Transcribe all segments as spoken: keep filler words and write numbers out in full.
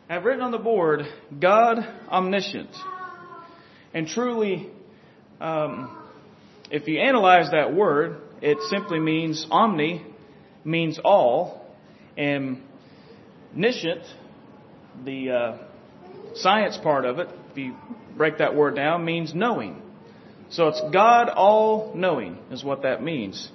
I've written on the board, God omniscient. And truly, um, if you analyze that word, it simply means omni, means all, and niscient, the uh, science part of it, if you break that word down, means knowing. So it's God all-knowing is what that means.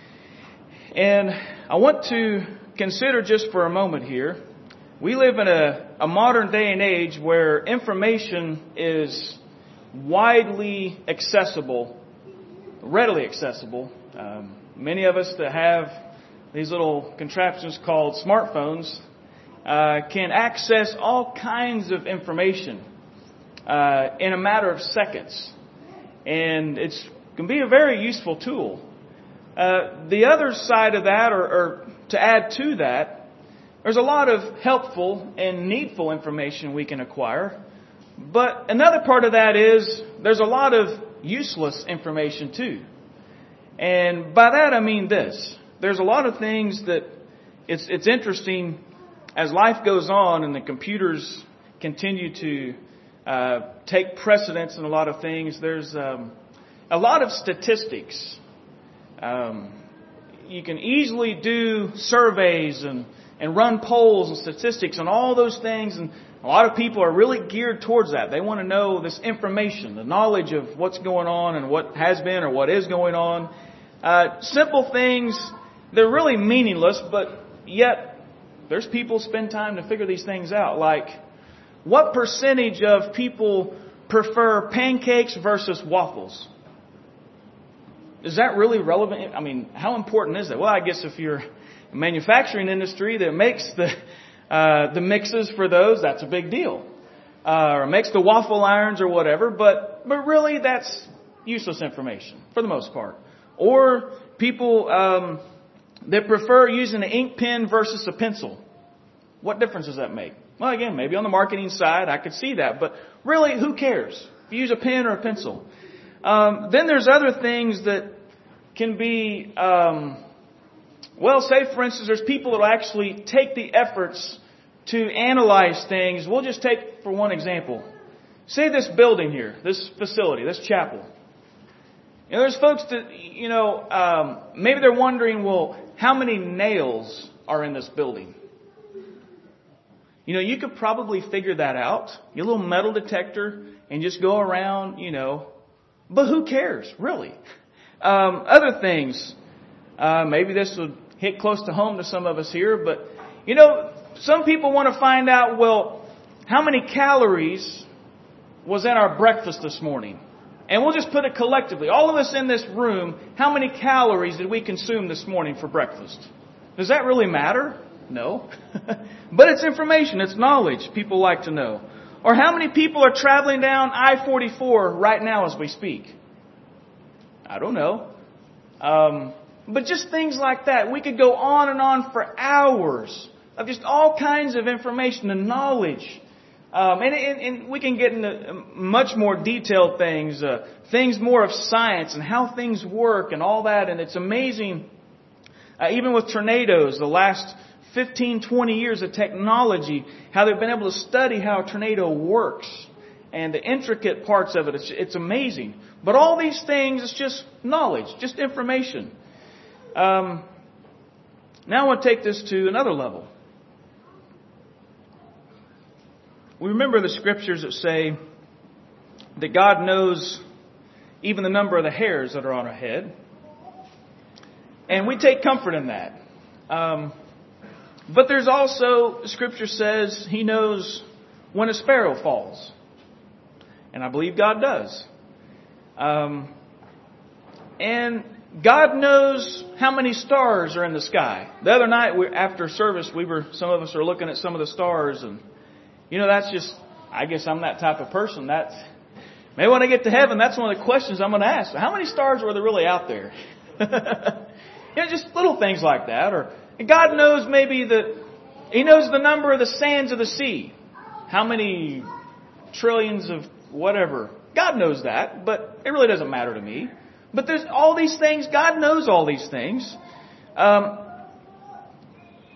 And I want to consider just for a moment here, we live in a, a modern day and age where information is widely accessible, readily accessible. Um, many of us that have these little contraptions called smartphones uh, can access all kinds of information uh, in a matter of seconds. And it can be a very useful tool. Uh, the other side of that, or, or to add to that, there's a lot of helpful and needful information we can acquire. But another part of that is there's a lot of useless information too. And by that I mean this. There's a lot of things that it's it's interesting as life goes on and the computers continue to uh, take precedence in a lot of things. There's um, a lot of statistics. Um, you can easily do surveys and and run polls and statistics and all those things. And a lot of people are really geared towards that. They want to know this information, the knowledge of what's going on and what has been or what is going on. Uh, simple things, they're really meaningless, but yet there's people spend time to figure these things out. Like, what percentage of people prefer pancakes versus waffles? Is that really relevant? I mean, how important is that? Well, I guess if you're a manufacturing industry that makes the uh, the mixes for those, that's a big deal. Uh, or makes the waffle irons or whatever, but but really that's useless information for the most part. Or people um, that prefer using an ink pen versus a pencil. What difference does that make? Well, again, maybe on the marketing side I could see that, but really, who cares if you use a pen or a pencil? Um, then there's other things that can be, um, well, say for instance, there's people that will actually take the efforts to analyze things. We'll just take, for one example, say this building here, this facility, this chapel. You know, there's folks that, you know, um, maybe they're wondering, well, how many nails are in this building? You know, you could probably figure that out. Get a little metal detector and just go around, you know. But who cares, really? Um, other things, uh, maybe this would hit close to home to some of us here, but, you know, some people want to find out, well, how many calories was in our breakfast this morning? And we'll just put it collectively. All of us in this room, how many calories did we consume this morning for breakfast? Does that really matter? No. But it's information. It's knowledge people like to know. Or how many people are traveling down I forty-four right now as we speak? I don't know. Um, but just things like that. We could go on and on for hours of just all kinds of information and knowledge. Um, and, and, and we can get into much more detailed things, uh, things more of science and how things work and all that. And it's amazing, uh, even with tornadoes, the last fifteen, twenty years of technology, how they've been able to study how a tornado works and the intricate parts of it. It's, it's amazing. But all these things, it's just knowledge, just information. Um, now I want to take this to another level. We remember the scriptures that say that God knows even the number of the hairs that are on our head. And we take comfort in that. Um, but there's also, Scripture says, He knows when a sparrow falls. And I believe God does. Um, and God knows how many stars are in the sky. The other night, we, after service, we were some of us are looking at some of the stars, and you know, that's just, I guess I'm that type of person. That's, maybe when I get to heaven, that's one of the questions I'm going to ask. How many stars were there really out there? You know, just little things like that. Or God knows maybe the, He knows the number of the sands of the sea. How many trillions of whatever. God knows that, but it really doesn't matter to me. But there's all these things. God knows all these things. Um,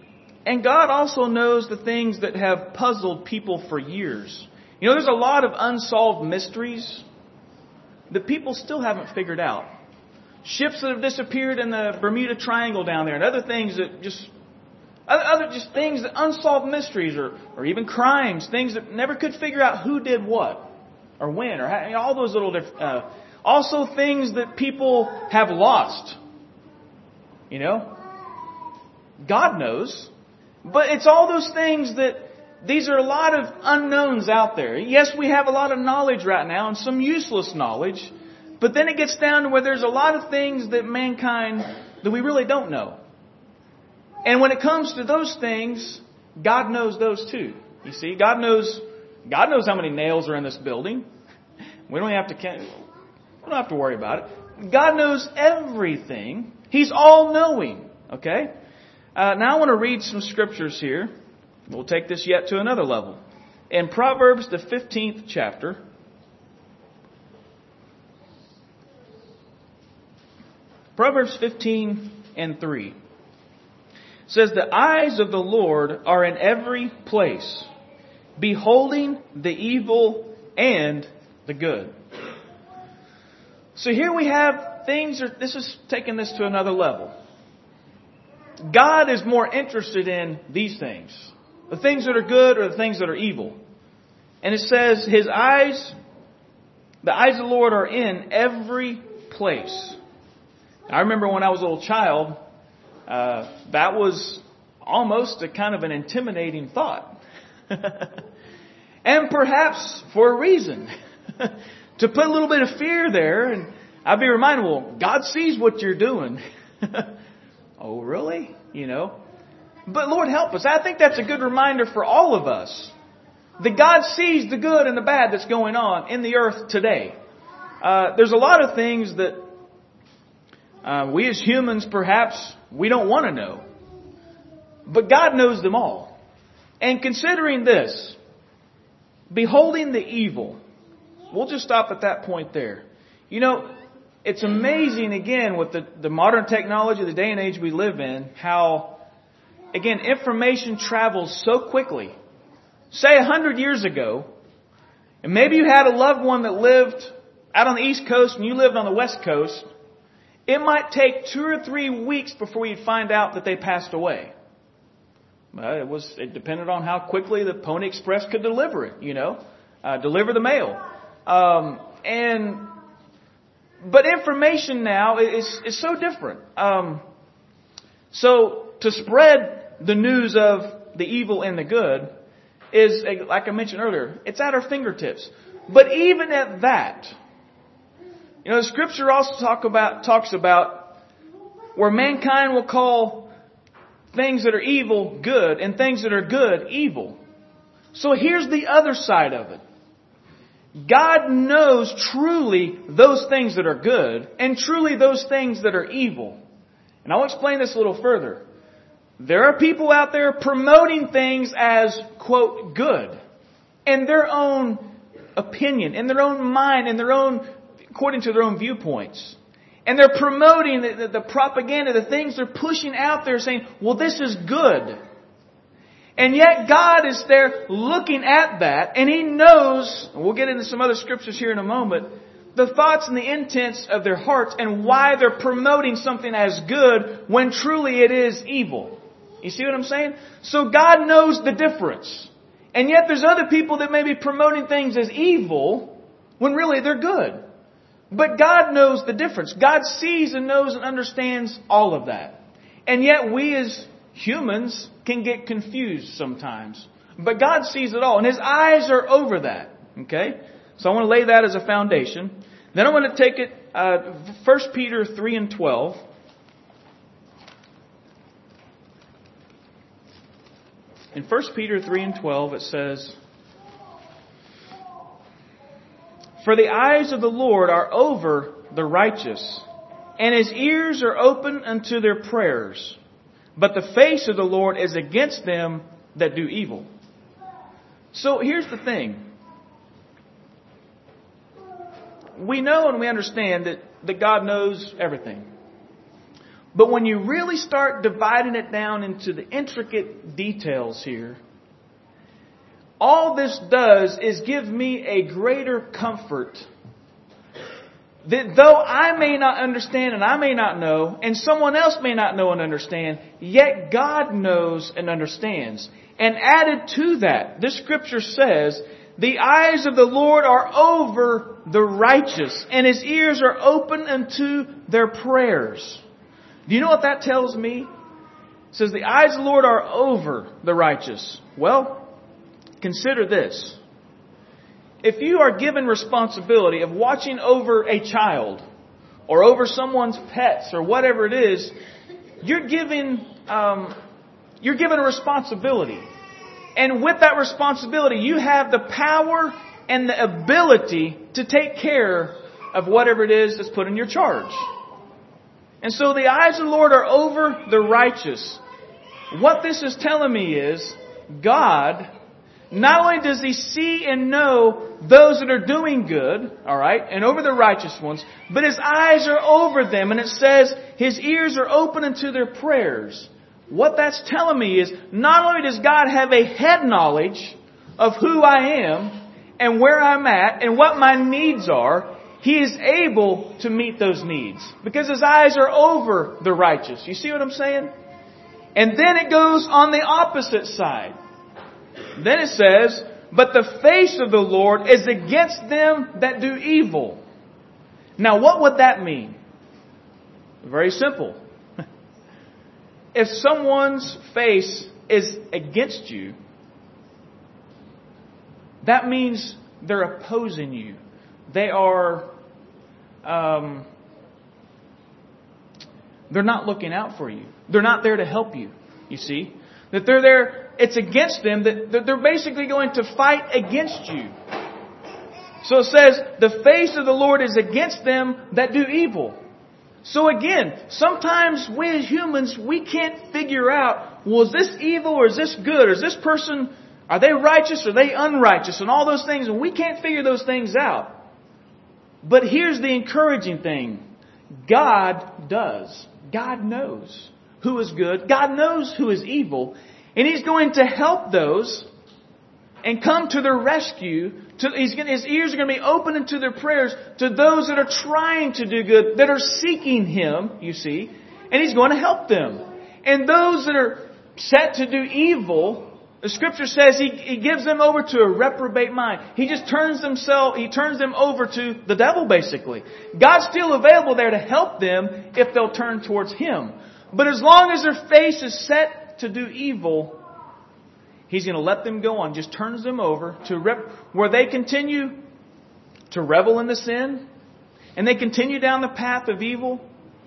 And God also knows the things that have puzzled people for years. You know, there's a lot of unsolved mysteries that people still haven't figured out. Ships that have disappeared in the Bermuda Triangle down there, and other things that just, other just things that unsolved mysteries, or or even crimes, things that never could figure out who did what, or when, or how, you know, all those little different. Uh, also, things that people have lost. You know, God knows, but it's all those things that. These are a lot of unknowns out there. Yes, we have a lot of knowledge right now and some useless knowledge. But then it gets down to where there's a lot of things that mankind, that we really don't know. And when it comes to those things, God knows those too. You see, God knows, God knows how many nails are in this building. We don't have to, we don't have to worry about it. God knows everything. He's all-knowing. Okay? Uh, now I want to read some scriptures here. We'll take this yet to another level. In Proverbs, the fifteenth chapter, Proverbs fifteen and three says, "The eyes of the Lord are in every place, beholding the evil and the good." So here we have things, are, this is taking this to another level. God is more interested in these things. The things that are good or the things that are evil. And it says, His eyes, the eyes of the Lord are in every place. I remember when I was a little child, uh, that was almost a kind of an intimidating thought. And perhaps for a reason. To put a little bit of fear there, and I'd be reminded, well, God sees what you're doing. Oh, really? You know? But Lord help us. I think that's a good reminder for all of us. That God sees the good and the bad that's going on in the earth today. Uh, there's a lot of things that uh, we as humans perhaps we don't want to know. But God knows them all. And considering this, beholding the evil, we'll just stop at that point there. You know, it's amazing again with the, the modern technology, the day and age we live in, how again, information travels so quickly. Say a hundred years ago, and maybe you had a loved one that lived out on the East Coast and you lived on the West Coast. It might take two or three weeks before you'd find out that they passed away. Well, it was, it depended on how quickly the Pony Express could deliver it, you know, uh, deliver the mail. Um, and, but information now is, is so different. Um, so to spread the news of the evil and the good is, like I mentioned earlier, it's at our fingertips. But even at that, you know, the Scripture also talk about, talks about where mankind will call things that are evil good and things that are good evil. So here's the other side of it. God knows truly those things that are good and truly those things that are evil. And I'll explain this a little further. There are people out there promoting things as, quote, good. In their own opinion, in their own mind, in their own, according to their own viewpoints. And they're promoting the, the, the propaganda, the things they're pushing out there saying, well, this is good. And yet God is there looking at that, and He knows, and we'll get into some other scriptures here in a moment, the thoughts and the intents of their hearts and why they're promoting something as good when truly it is evil. You see what I'm saying? So God knows the difference. And yet there's other people that may be promoting things as evil when really they're good. But God knows the difference. God sees and knows and understands all of that. And yet we as humans can get confused sometimes. But God sees it all. And His eyes are over that. Okay? So I want to lay that as a foundation. Then I want to take it, uh, First Peter three and twelve. In First Peter three and twelve it says, "For the eyes of the Lord are over the righteous, and His ears are open unto their prayers. But the face of the Lord is against them that do evil." So here's the thing. We know and we understand that, that God knows everything. But when you really start dividing it down into the intricate details here, all this does is give me a greater comfort that though I may not understand and I may not know, and someone else may not know and understand, yet God knows and understands. And added to that, this scripture says, the eyes of the Lord are over the righteous, and His ears are open unto their prayers. Do you know what that tells me? It says the eyes of the Lord are over the righteous. Well, consider this. If you are given responsibility of watching over a child or over someone's pets or whatever it is, you're given um, you're given a responsibility. And with that responsibility, you have the power and the ability to take care of whatever it is that's put in your charge. And so the eyes of the Lord are over the righteous. What this is telling me is God, not only does He see and know those that are doing good, all right, and over the righteous ones, but His eyes are over them. And it says His ears are open unto their prayers. What that's telling me is not only does God have a head knowledge of who I am and where I'm at and what my needs are, He is able to meet those needs because His eyes are over the righteous. You see what I'm saying? And then it goes on the opposite side. Then it says, but the face of the Lord is against them that do evil. Now what would that mean? Very simple. If someone's face is against you, that means they're opposing you. They are, um, they're not looking out for you. They're not there to help you, you see. That they're there, it's against them, that they're basically going to fight against you. So it says, the face of the Lord is against them that do evil. So again, sometimes we as humans, we can't figure out, well, is this evil or is this good? Or is this person, are they righteous or are they unrighteous? And all those things, and we can't figure those things out. But here's the encouraging thing. God does. God knows who is good. God knows who is evil. And He's going to help those and come to their rescue. To, he's going, his ears are going to be open into their prayers to those that are trying to do good, that are seeking Him, you see. And He's going to help them. And those that are set to do evil, the Scripture says He, he gives them over to a reprobate mind. He just turns themselves, He turns them over to the devil, basically. God's still available there to help them if they'll turn towards Him. But as long as their face is set to do evil, He's going to let them go on. Just turns them over to rep- where they continue to revel in the sin. And they continue down the path of evil.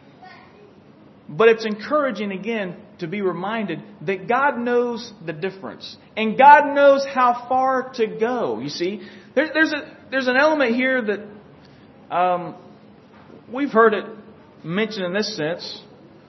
But it's encouraging again to be reminded that God knows the difference. And God knows how far to go. You see, there, there's a there's an element here that um, we've heard it mentioned in this sense.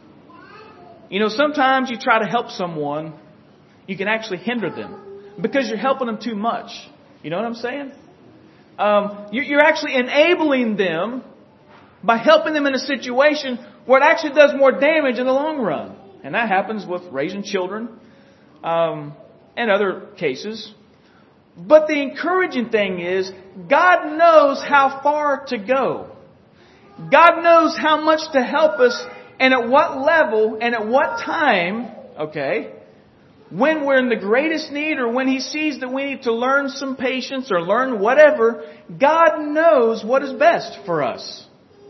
You know, sometimes you try to help someone, you can actually hinder them because you're helping them too much. You know what I'm saying? Um, you're actually enabling them by helping them in a situation where it actually does more damage in the long run. And that happens with raising children um, and other cases. But the encouraging thing is, God knows how far to go. God knows how much to help us and at what level and at what time, okay, when we're in the greatest need or when He sees that we need to learn some patience or learn whatever, God knows what is best for us.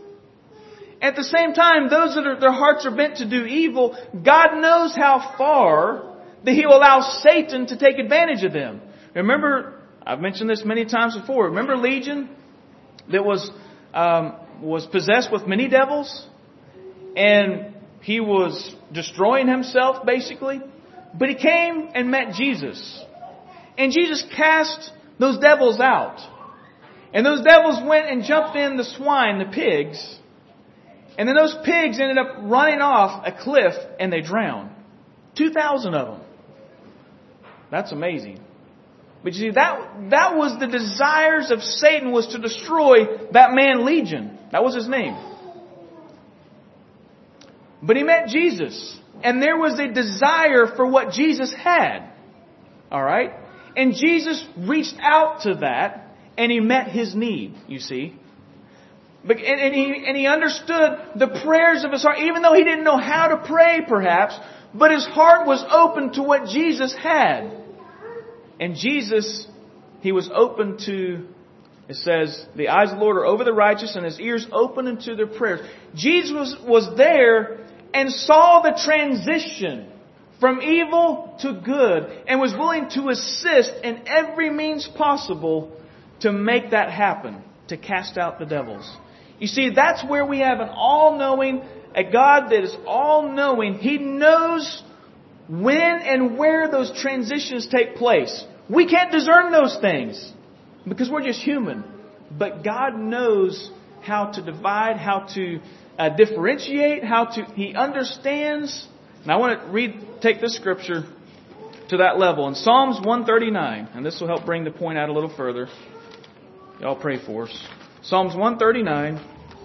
At the same time, those that are, their hearts are bent to do evil, God knows how far that He will allow Satan to take advantage of them. Remember, I've mentioned this many times before. Remember Legion that was um, was possessed with many devils? And he was destroying himself, basically. But he came and met Jesus. And Jesus cast those devils out. And those devils went and jumped in the swine, the pigs. And then those pigs ended up running off a cliff and they drowned. two thousand of them. That's amazing. But you see, that, that was the desires of Satan, was to destroy that man Legion. That was his name. But he met Jesus. And there was a desire for what Jesus had. All right? And Jesus reached out to that and he met his need, you see. But, and, and, he, and he understood the prayers of his heart, even though he didn't know how to pray perhaps, but his heart was open to what Jesus had. And Jesus, he was open to, it says, the eyes of the Lord are over the righteous and his ears open unto their prayers. Jesus was, was there and saw the transition from evil to good and was willing to assist in every means possible to make that happen, to cast out the devils. You see, that's where we have an all-knowing, a God that is all-knowing. He knows when and where those transitions take place. We can't discern those things because we're just human. But God knows how to divide, how to uh, differentiate, how to, He understands. And I want to read, take this scripture to that level. In Psalms one thirty-nine, and this will help bring the point out a little further. Y'all pray for us. Psalms one thirty-nine.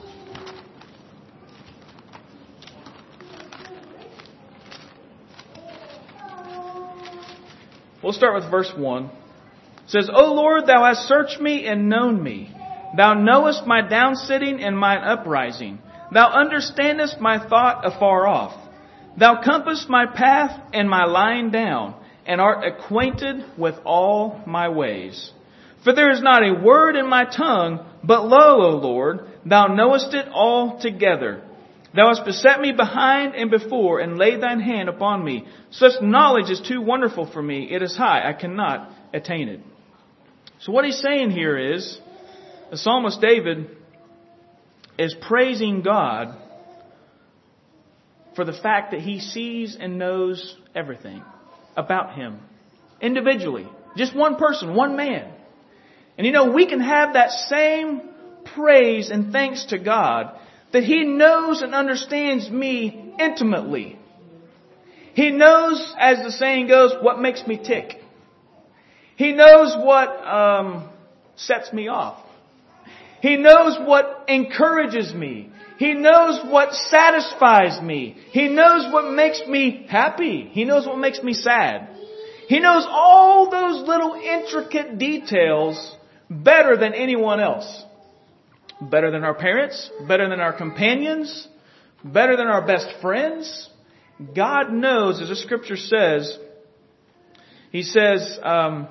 We'll start with verse one. It says, O Lord, Thou hast searched me and known me. Thou knowest my downsitting and mine uprising. Thou understandest my thought afar off. Thou compassest my path and my lying down, and art acquainted with all my ways. For there is not a word in my tongue, but lo, O Lord, Thou knowest it altogether. Thou hast beset me behind and before, and laid Thine hand upon me. Such knowledge is too wonderful for me. It is high. I cannot attain it. So what he's saying here is, the psalmist David is praising God for the fact that he sees and knows everything about him. Individually. Just one person, one man. And you know, we can have that same praise and thanks to God that He knows and understands me intimately. He knows, as the saying goes, what makes me tick. He knows what um, sets me off. He knows what encourages me. He knows what satisfies me. He knows what makes me happy. He knows what makes me sad. He knows all those little intricate details better than anyone else. Better than our parents, better than our companions, better than our best friends. God knows, as the scripture says, He says, um,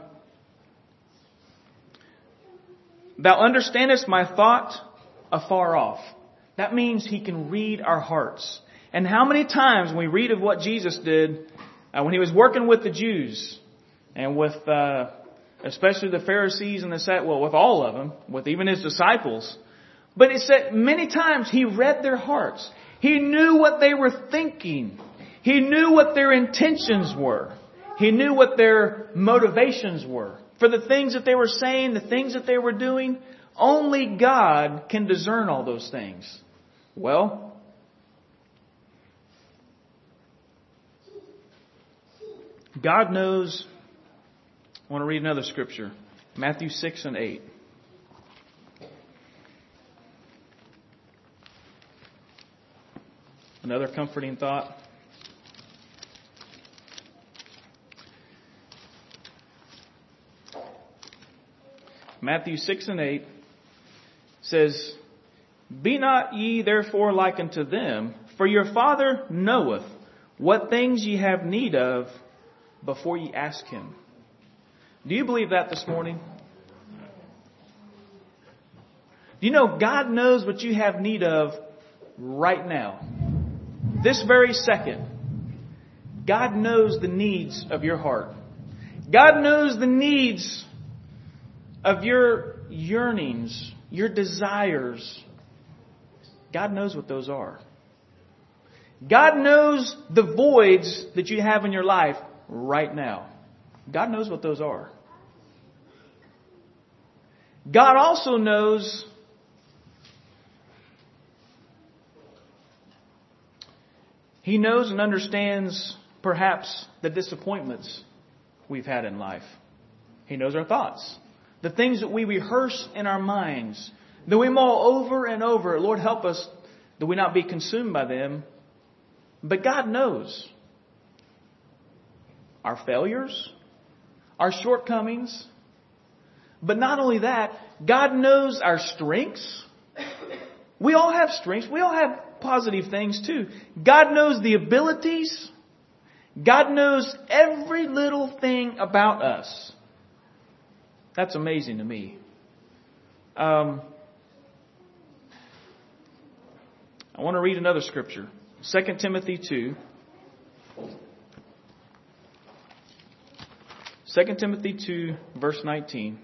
Thou understandest my thought afar off. That means He can read our hearts. And how many times when we read of what Jesus did uh, when He was working with the Jews and with uh, especially the Pharisees and the Sadducees, well, with all of them, with even His disciples. But it said many times He read their hearts. He knew what they were thinking. He knew what their intentions were. He knew what their motivations were. For the things that they were saying, the things that they were doing, only God can discern all those things. Well, God knows. I want to read another scripture. Matthew six and eight. Another comforting thought. Matthew six and eight says, Be not ye therefore like unto them, for your Father knoweth what things ye have need of before ye ask Him. Do you believe that this morning? Do you know God knows what you have need of right now? This very second. God knows the needs of your heart. God knows the needs of your yearnings, your desires. God knows what those are. God knows the voids that you have in your life right now. God knows what those are. God also knows He knows and understands perhaps the disappointments we've had in life. He knows our thoughts. The things that we rehearse in our minds, that we mull over and over. Lord, help us that we not be consumed by them. But God knows our failures, our shortcomings. But not only that, God knows our strengths. We all have strengths. We all have positive things too. God knows the abilities. God knows every little thing about us. That's amazing to me. Um, I want to read another scripture. Second Timothy two. Second Timothy two, verse nineteen.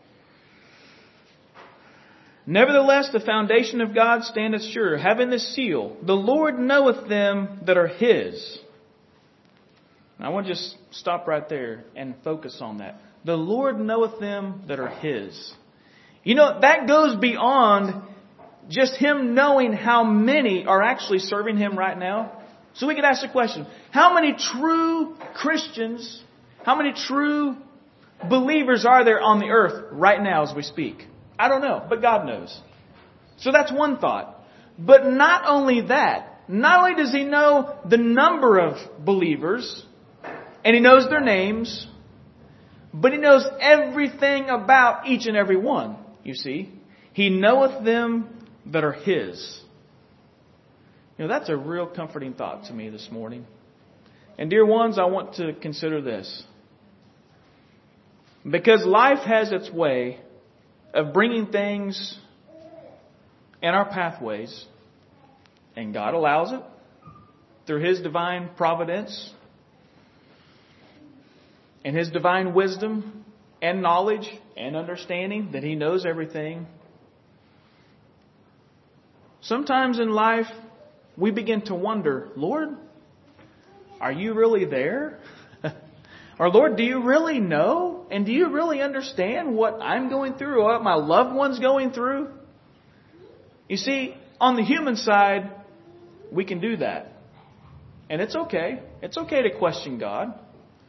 Nevertheless, the foundation of God standeth sure, having this seal, the Lord knoweth them that are His. I want to just stop right there and focus on that. The Lord knoweth them that are His. You know, that goes beyond just Him knowing how many are actually serving Him right now. So we could ask the question, how many true Christians, how many true believers are there on the earth right now as we speak? I don't know, but God knows. So that's one thought. But not only that, not only does He know the number of believers, and He knows their names, but He knows everything about each and every one, you see. He knoweth them that are His. You know, that's a real comforting thought to me this morning. And dear ones, I want to consider this. Because life has its way of bringing things in our pathways, and God allows it through His divine providence and His divine wisdom and knowledge and understanding that He knows everything. Sometimes in life we begin to wonder, Lord, are You really there? Or Lord, do You really know? And do You really understand what I'm going through or what my loved one's going through? You see, on the human side, we can do that. And it's okay. It's okay to question God.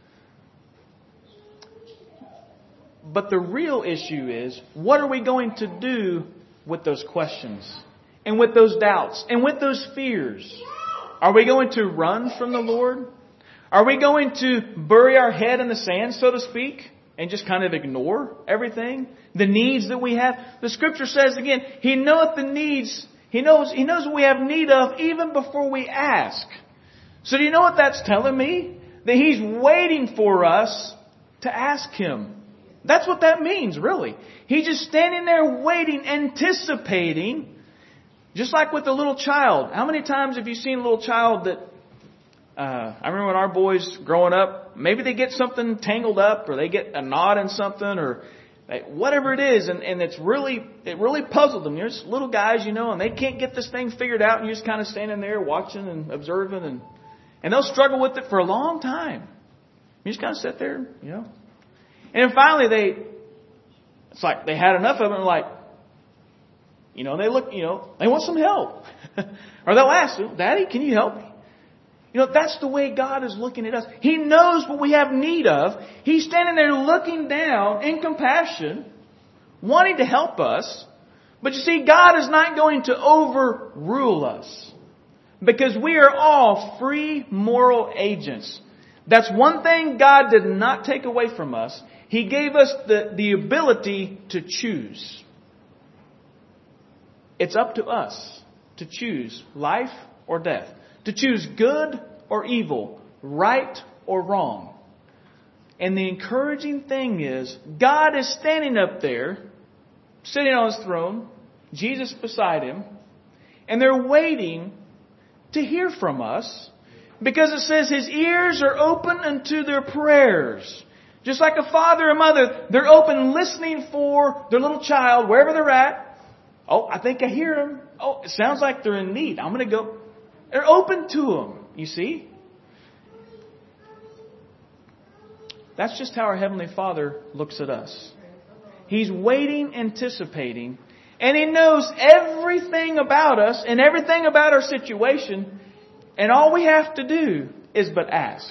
But the real issue is, what are we going to do with those questions? And with those doubts? And with those fears? Are we going to run from the Lord? Are we going to bury our head in the sand, so to speak, and just kind of ignore everything? The needs that we have. The Scripture says again, He knoweth the needs. He knows, He knows what we have need of even before we ask. So do you know what that's telling me? That He's waiting for us to ask Him. That's what that means, really. He's just standing there waiting, anticipating. Just like with a little child. How many times have you seen a little child that Uh, I remember when our boys growing up, maybe they get something tangled up or they get a knot in something or they, whatever it is. And, and it's really, it really puzzled them. You're just little guys, you know, and they can't get this thing figured out. And you're just kind of standing there watching and observing and, and they'll struggle with it for a long time. You just kind of sit there, you know, and then finally they, it's like they had enough of it and like, you know, they look, you know, they want some help or they'll ask, Daddy, can you help me? You know, that's the way God is looking at us. He knows what we have need of. He's standing there looking down in compassion, wanting to help us. But you see, God is not going to overrule us. Because we are all free moral agents. That's one thing God did not take away from us. He gave us the, the ability to choose. It's up to us to choose life or death. To choose good or evil, right or wrong. And the encouraging thing is, God is standing up there, sitting on His throne, Jesus beside Him, and they're waiting to hear from us, because it says His ears are open unto their prayers. Just like a father or mother, they're open listening for their little child, wherever they're at. Oh, I think I hear them. Oh, it sounds like they're in need. I'm going to go. They're open to Him, you see. That's just how our Heavenly Father looks at us. He's waiting, anticipating, and He knows everything about us and everything about our situation. And all we have to do is but ask.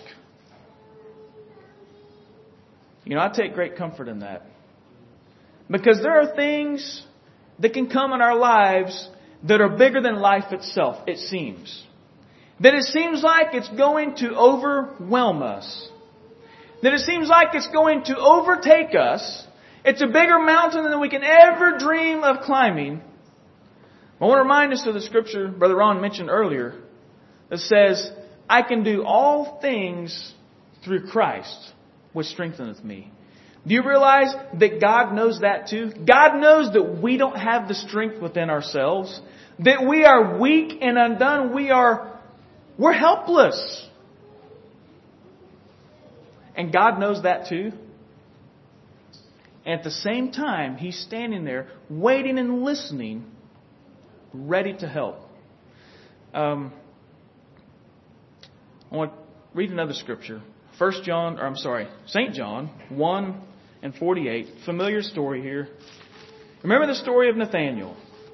You know, I take great comfort in that. Because there are things that can come in our lives that are bigger than life itself, it seems. That it seems like it's going to overwhelm us. That it seems like it's going to overtake us. It's a bigger mountain than we can ever dream of climbing. I want to remind us of the scripture Brother Ron mentioned earlier that says, I can do all things through Christ, which strengtheneth me. Do you realize that God knows that too? God knows that we don't have the strength within ourselves. That we are weak and undone. We are, we're helpless. And God knows that too. And at the same time, He's standing there, waiting and listening, ready to help. Um, I want to read another scripture. First John, or I'm sorry, Saint John one and forty-eight. Familiar story here. Remember the story of Nathanael.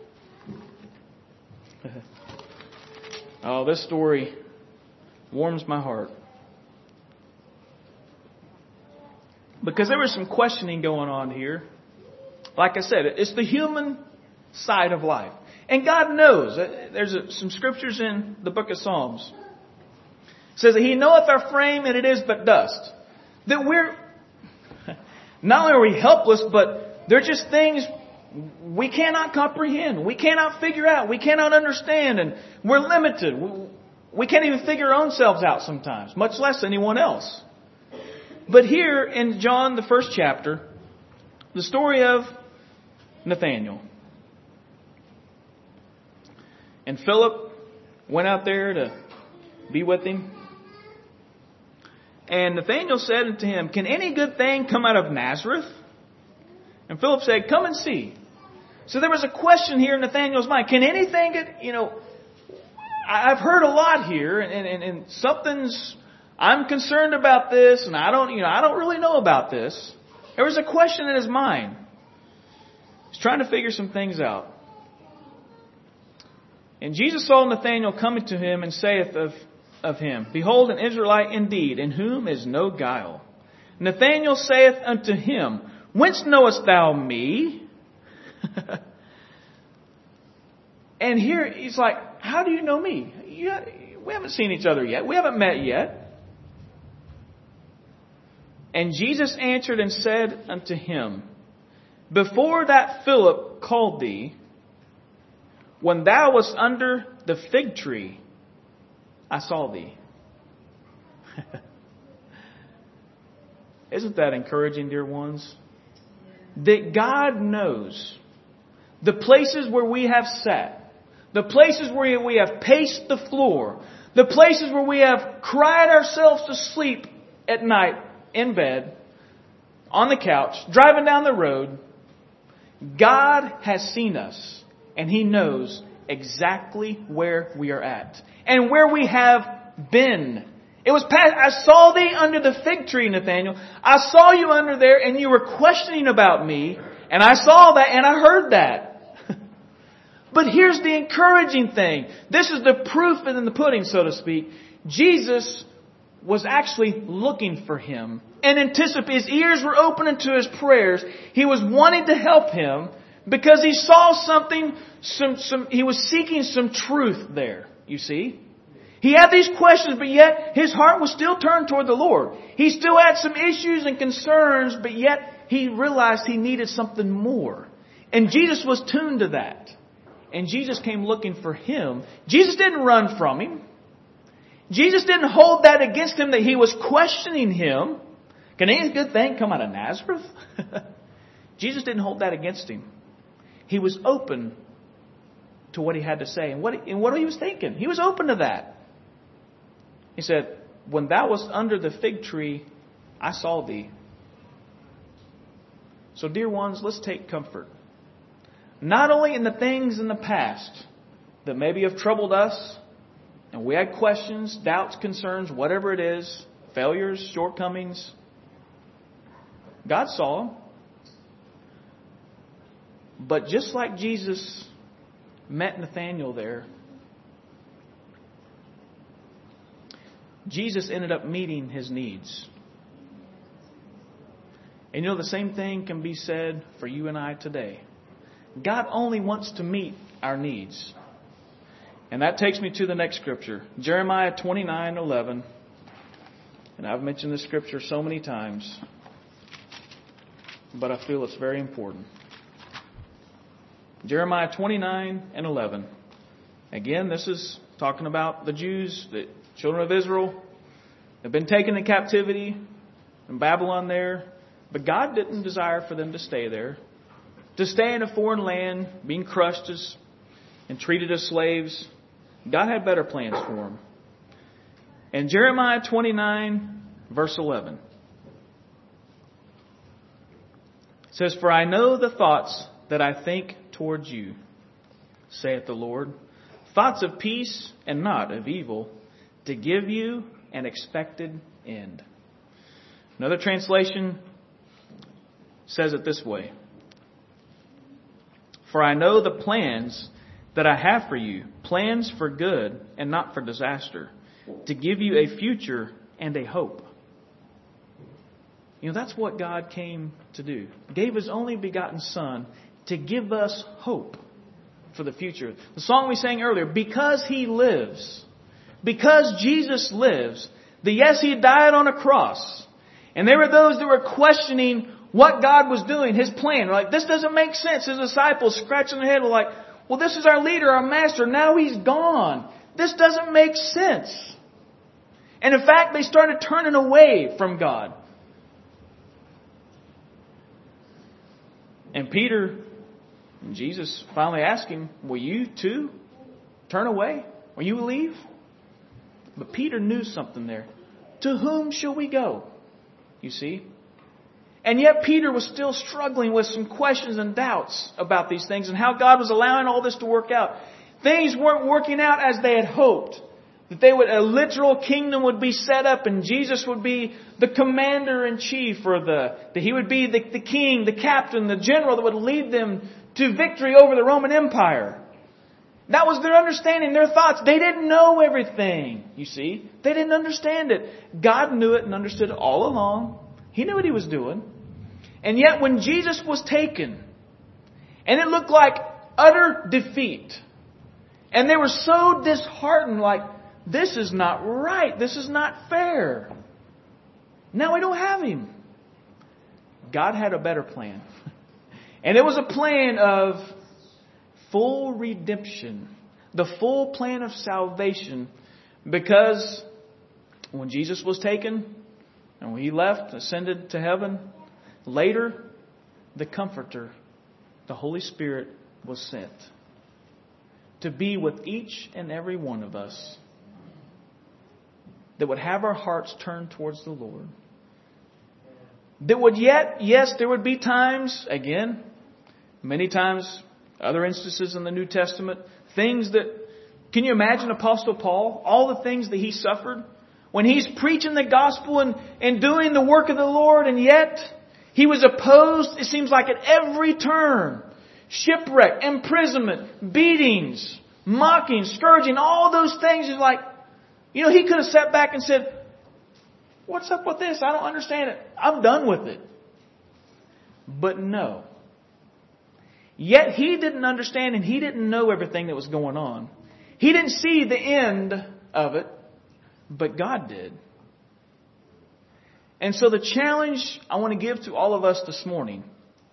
Oh, this story warms my heart. Because there was some questioning going on here. Like I said, it's the human side of life. And God knows. There's some scriptures in the book of Psalms. It says that He knoweth our frame and it is but dust. That we're, not only are we helpless, but they're just things we cannot comprehend. We cannot figure out. We cannot understand. And we're limited. We can't even figure our own selves out sometimes, much less anyone else. But here in John, the first chapter, the story of Nathanael. And Philip went out there to be with him. And Nathanael said unto him, Can any good thing come out of Nazareth? And Philip said, Come and see. So there was a question here in Nathanael's mind. Can anything get, you know, I've heard a lot here, and, and, and something's, I'm concerned about this, and I don't, you know, I don't really know about this. There was a question in his mind. He's trying to figure some things out. And Jesus saw Nathanael coming to him and saith of, of him, Behold, an Israelite indeed, in whom is no guile. Nathanael saith unto him, Whence knowest thou me? And here he's like, How do you know me? You, we haven't seen each other yet. We haven't met yet. And Jesus answered and said unto him, Before that Philip called thee, when thou wast under the fig tree, I saw thee. Isn't that encouraging, dear ones? That God knows the places where we have sat, the places where we have paced the floor, the places where we have cried ourselves to sleep at night in bed, on the couch, driving down the road. God has seen us. And He knows exactly where we are at. And where we have been. It was past, I saw thee under the fig tree, Nathanael. I saw you under there and you were questioning about me. And I saw that and I heard that. But here's the encouraging thing. This is the proof in the pudding, so to speak. Jesus was actually looking for him. And anticipating. His ears were open to his prayers. He was wanting to help him. Because he saw something, some, some, he was seeking some truth there, you see. He had these questions, but yet his heart was still turned toward the Lord. He still had some issues and concerns, but yet he realized he needed something more. And Jesus was tuned to that. And Jesus came looking for him. Jesus didn't run from him. Jesus didn't hold that against him that he was questioning him. Can any good thing come out of Nazareth? Jesus didn't hold that against him. He was open to what he had to say and what, and what he was thinking. He was open to that. He said, When thou wast under the fig tree, I saw thee. So, dear ones, let's take comfort. Not only in the things in the past that maybe have troubled us, and we had questions, doubts, concerns, whatever it is, failures, shortcomings. God saw them. But just like Jesus met Nathanael there, Jesus ended up meeting his needs. And you know, the same thing can be said for you and I today. God only wants to meet our needs. And that takes me to the next scripture, Jeremiah twenty-nine eleven. And I've mentioned this scripture so many times, but I feel it's very important. Jeremiah twenty-nine and eleven. Again, this is talking about the Jews, the children of Israel. They've been taken in captivity in Babylon there. But God didn't desire for them to stay there. To stay in a foreign land, being crushed as, and treated as slaves. God had better plans for them. In Jeremiah twenty-nine, verse eleven. It says, "For I know the thoughts that I think towards you, saith the Lord. Thoughts of peace and not of evil, to give you an expected end." Another translation says it this way. "For I know the plans that I have for you, plans for good and not for disaster, to give you a future and a hope." You know, that's what God came to do. Gave His only begotten Son to give us hope for the future. The song we sang earlier, because He lives, because Jesus lives, the yes, He died on a cross. And there were those that were questioning what God was doing, His plan. Like, this doesn't make sense. His disciples scratching their head were like, well, this is our leader, our master. Now He's gone. This doesn't make sense. And in fact, they started turning away from God. And Peter and Jesus finally asked him, will you too turn away? Will you leave? But Peter knew something there. To whom shall we go? You see? And yet Peter was still struggling with some questions and doubts about these things and how God was allowing all this to work out. Things weren't working out as they had hoped. That they would, a literal kingdom would be set up and Jesus would be the commander in chief, or the, that He would be the, the king, the captain, the general that would lead them to victory over the Roman Empire. That was their understanding, their thoughts. They didn't know everything, you see. They didn't understand it. God knew it and understood it all along. He knew what He was doing. And yet when Jesus was taken, and it looked like utter defeat, and they were so disheartened, like, this is not right. This is not fair. Now we don't have Him. God had a better plan. And it was a plan of full redemption. The full plan of salvation. Because when Jesus was taken, and when He left, ascended to heaven, later, the Comforter, the Holy Spirit, was sent to be with each and every one of us, that would have our hearts turned towards the Lord. That would yet, yes, there would be times, again, many times, other instances in the New Testament, things that, can you imagine Apostle Paul, all the things that he suffered when he's preaching the gospel and, and doing the work of the Lord, and yet he was opposed, it seems like, at every turn. Shipwreck, imprisonment, beatings, mocking, scourging, all those things. He's like, you know, he could have sat back and said, what's up with this? I don't understand it. I'm done with it. But no. Yet he didn't understand and he didn't know everything that was going on. He didn't see the end of it, but God did. And so the challenge I want to give to all of us this morning,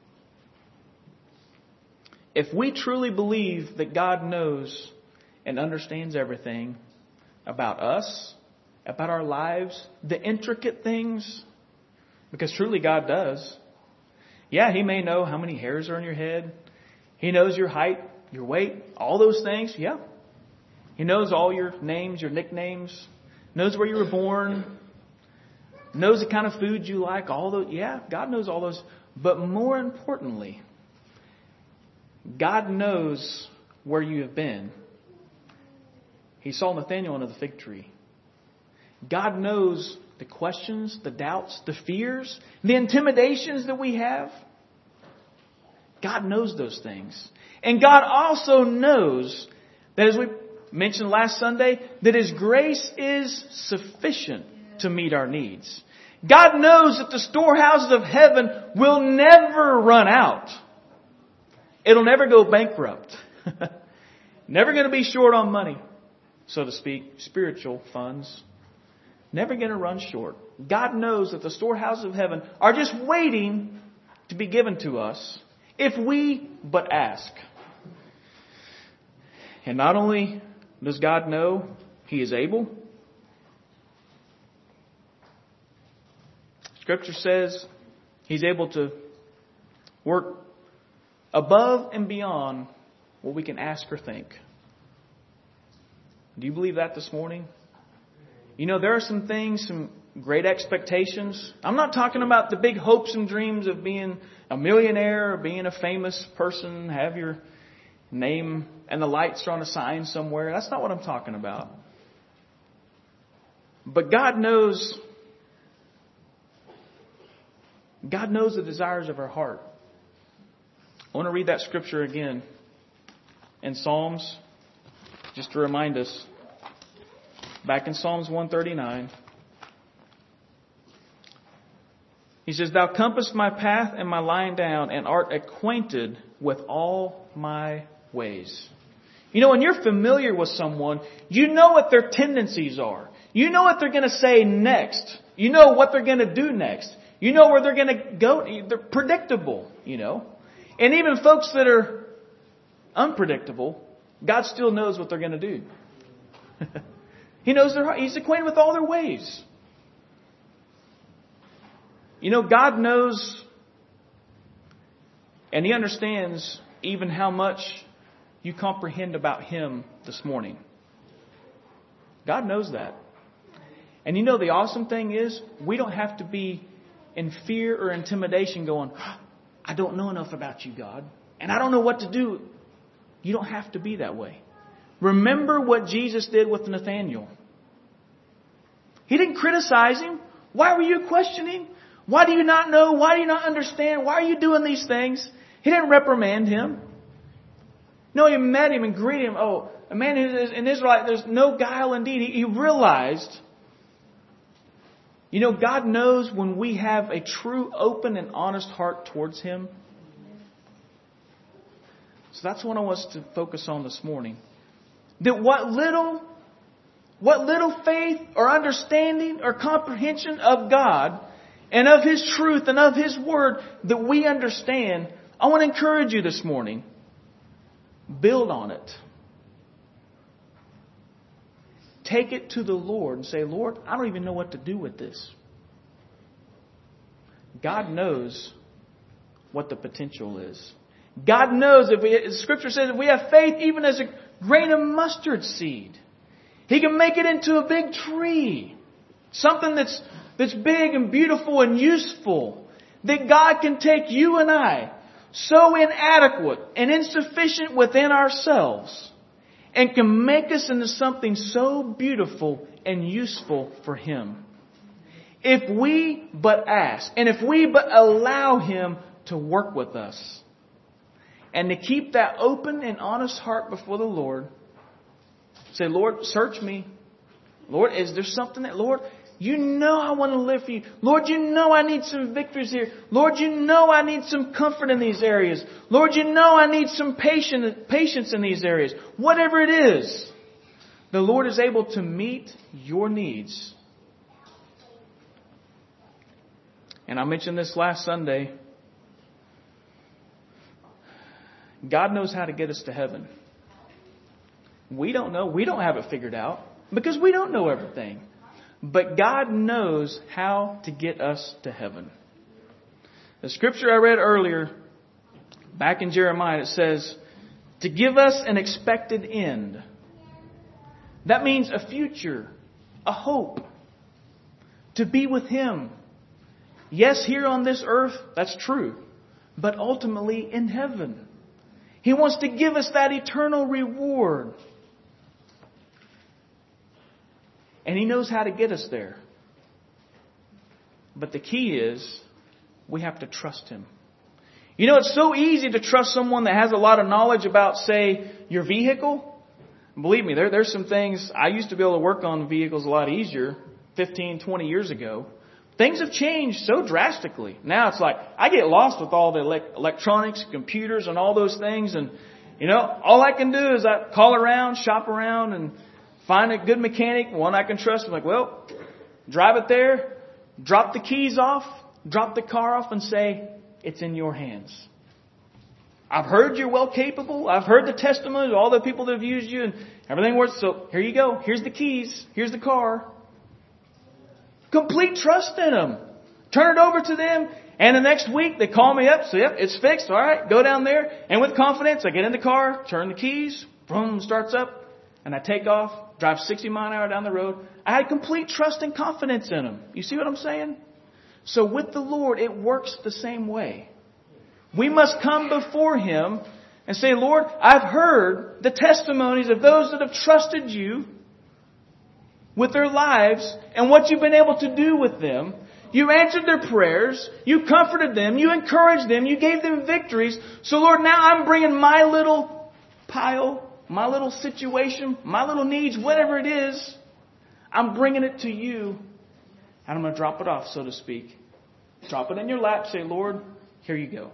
if we truly believe that God knows and understands everything about us, about our lives, the intricate things, because truly God does. Yeah, He may know how many hairs are in your head. He knows your height, your weight, all those things. Yeah. He knows all your names, your nicknames, knows where you were born, knows the kind of food you like, all those. Yeah, God knows all those. But more importantly, God knows where you have been. He saw Nathanael under the fig tree. God knows the questions, the doubts, the fears, the intimidations that we have. God knows those things. And God also knows that, as we mentioned last Sunday, that His grace is sufficient to meet our needs. God knows that the storehouses of heaven will never run out. It'll never go bankrupt. Never going to be short on money. so to speak, spiritual funds. Never going to run short. God knows that the storehouses of heaven are just waiting to be given to us if we but ask. And not only does God know He is able, Scripture says He's able to work above and beyond what we can ask or think. Do you believe that this morning? You know, there are some things, some great expectations. I'm not talking about the big hopes and dreams of being a millionaire or being a famous person, have your name and the lights are on a sign somewhere. That's not what I'm talking about. But God knows, God knows the desires of our heart. I want to read that scripture again in Psalms, just to remind us. Back in Psalms one thirty-nine. He says, Thou compassest my path and my lying down, and art acquainted with all my ways. You know, when you're familiar with someone, you know what their tendencies are. You know what they're going to say next. You know what they're going to do next. You know where they're going to go. They're predictable, you know. And even folks that are unpredictable, God still knows what they're going to do. He knows their heart. He's acquainted with all their ways. You know, God knows and He understands even how much you comprehend about Him this morning. God knows that. And you know, the awesome thing is, we don't have to be in fear or intimidation going, I don't know enough about you, God, and I don't know what to do. You don't have to be that way. Remember what Jesus did with Nathanael. He didn't criticize him. Why were you questioning? Why do you not know? Why do you not understand? Why are you doing these things? He didn't reprimand him. No, he met him and greeted him. Oh, a man who is an Israelite, there's no guile indeed. He, he realized, you know, God knows when we have a true, open, and honest heart towards Him. So that's what I want us to focus on this morning. That what little, what little faith or understanding or comprehension of God and of His truth and of His Word that we understand, I want to encourage you this morning. Build on it. Take it to the Lord and say, Lord, I don't even know what to do with this. God knows what the potential is. God knows, if we, Scripture says, if we have faith even as a grain of mustard seed, He can make it into a big tree. Something that's, that's big and beautiful and useful. That God can take you and I, so inadequate and insufficient within ourselves, and can make us into something so beautiful and useful for Him. If we but ask, and if we but allow Him to work with us, and to keep that open and honest heart before the Lord. Say, Lord, search me. Lord, is there something that, Lord, you know I want to live for you. Lord, you know I need some victories here. Lord, you know I need some comfort in these areas. Lord, you know I need some patience, patience in these areas. Whatever it is, the Lord is able to meet your needs. And I mentioned this last Sunday. God knows how to get us to heaven. We don't know. We don't have it figured out because we don't know everything. But God knows how to get us to heaven. The scripture I read earlier, back in Jeremiah, it says, to give us an expected end. That means a future, a hope, to be with Him. Yes, here on this earth, that's true, but ultimately in heaven. He wants to give us that eternal reward. And He knows how to get us there. But the key is, we have to trust Him. You know, it's so easy to trust someone that has a lot of knowledge about, say, your vehicle. Believe me, there, there's some things, I used to be able to work on vehicles a lot easier fifteen, twenty years ago. Things have changed so drastically. Now it's like, I get lost with all the elect- electronics, computers, and all those things. And, you know, all I can do is I call around, shop around, and Find a good mechanic, one I can trust. I'm like, well, drive it there, drop the keys off, drop the car off and say, it's in your hands. I've heard you're well capable. I've heard the testimonies of all the people that have used you and everything works. So here you go. Here's the keys. Here's the car. Complete trust in them. Turn it over to them. And the next week they call me up. So yep, it's fixed. All right, go down there. And with confidence, I get in the car, turn the keys, boom, starts up. And I take off, drive sixty miles an hour down the road. I had complete trust and confidence in them. You see what I'm saying? So with the Lord, it works the same way. We must come before Him and say, Lord, I've heard the testimonies of those that have trusted You with their lives and what You've been able to do with them. You answered their prayers. You comforted them. You encouraged them. You gave them victories. So Lord, now I'm bringing my little pile, my little situation, my little needs, whatever it is, I'm bringing it to You. And I'm going to drop it off, so to speak. Drop it in your lap. Say, Lord, here you go.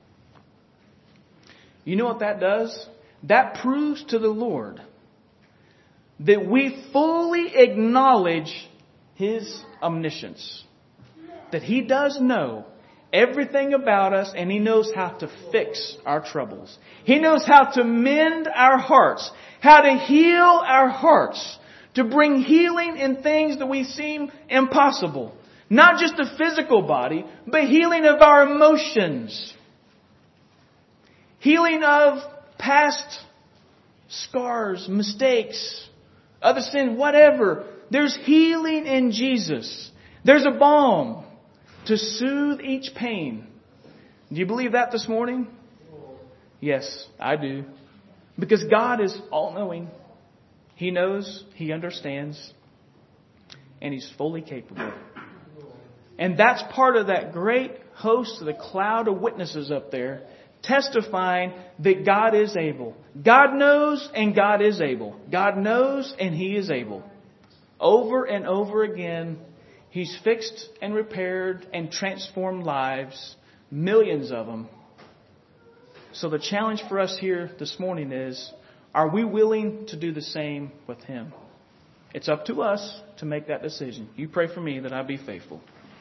You know what that does? That proves to the Lord that we fully acknowledge His omniscience. That He does know everything about us and He knows how to fix our troubles. He knows how to mend our hearts, how to heal our hearts, to bring healing in things that we seem impossible. Not just the physical body, but healing of our emotions. Healing of past scars, mistakes, other sin, whatever. There's healing in Jesus. There's a balm to soothe each pain. Do you believe that this morning? Yes, I do. Because God is all-knowing. He knows, He understands, and He's fully capable. And that's part of that great host of the cloud of witnesses up there, testifying that God is able. God knows and God is able. God knows and He is able. Over and over again, He's fixed and repaired and transformed lives, millions of them. So the challenge for us here this morning is, are we willing to do the same with Him? It's up to us to make that decision. You pray for me that I be faithful.